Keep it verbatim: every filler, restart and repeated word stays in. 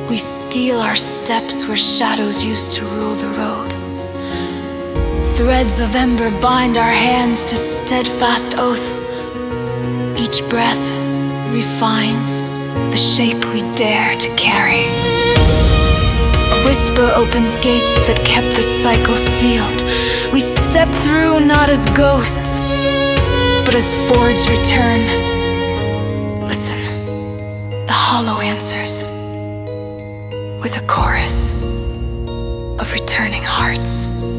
We steal our steps where shadows used to rule the road. Threads of ember bind our hands to steadfast oath. Each breath refines the shape we dare to carry. A whisper opens gates that kept the cycle sealed. We step through not as ghosts, but as Ford's return. Listen, the hollow answers with a chorus of returning hearts.